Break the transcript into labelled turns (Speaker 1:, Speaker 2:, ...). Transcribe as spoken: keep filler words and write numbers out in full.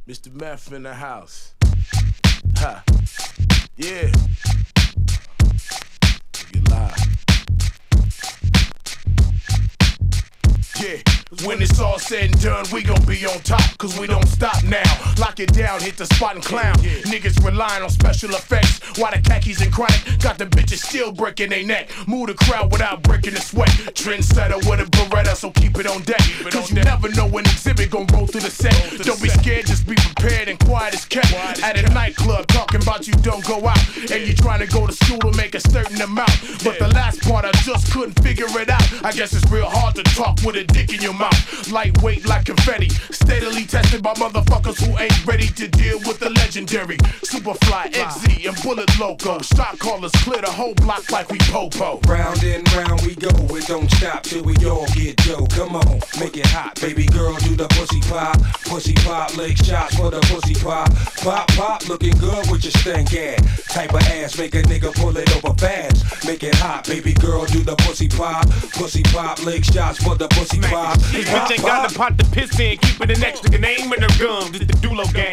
Speaker 1: Mister Meth in the house. Ha. Yeah. Get live. Yeah. When it's all said and done, we gon' be on top, cause we don't stop now. Lock it down, hit the spot and clown. Yeah, yeah. Niggas relying on special effects, while the khakis and chronic got the bitches still breaking they neck. Move the crowd without breaking the sweat. Trendsetter with a Beretta, so keep it on deck. It cause on you deck. Never know when exhibit gon' roll through the set. Through don't the be set. Scared, just be prepared and quiet as kept. Quiet At as a kept. Nightclub, talking about you don't go out. Yeah. And you trying to go to school to make a certain amount. But yeah. The last part I just couldn't figure it out. I guess it's real hard to talk with a dick in your mouth. Lightweight like confetti, steadily tested by motherfuckers who ain't ready to deal with the legendary Superfly, X Z, and Bullet Loco. Shot callers clear the whole block like we popo.
Speaker 2: Round and round we go, it don't stop till we all get dough. Come on, make it hot, baby girl, do the pussy pop. Pussy pop, leg shots for the pussy pop. Pop, pop, looking good with your stank ass. Type of ass, make a nigga pull it over fast. Make it hot, baby girl, do the pussy pop. Pussy pop, leg shots for the pussy pop.
Speaker 3: This bitch ain't got the pot to piss in, keeping an extra name in her gum. This the Dulo gang.